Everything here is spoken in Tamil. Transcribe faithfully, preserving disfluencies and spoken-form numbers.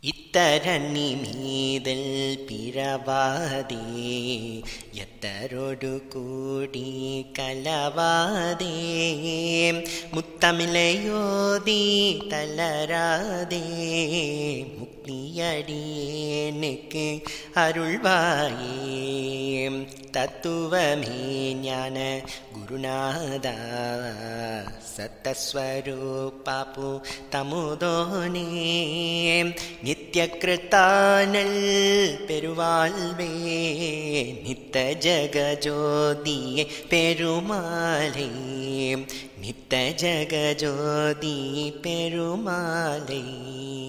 இத்தரணி மீதில் பிறவாதே எத்தரோடு கூடி கலவாதே முத்தமிழையோதி தளராதே முக்தியடியேனுக்கு அருள்வாயே தத்துவமே ஞான குருநாதா சத்தஸ்வரூபாபு தமுதோனே நித்ய கிருத்தானல் பெருவாழ்வே நித்த ஜகஜோதியே பெருமாளே நித்த ஜகஜோதி பெருமாளே.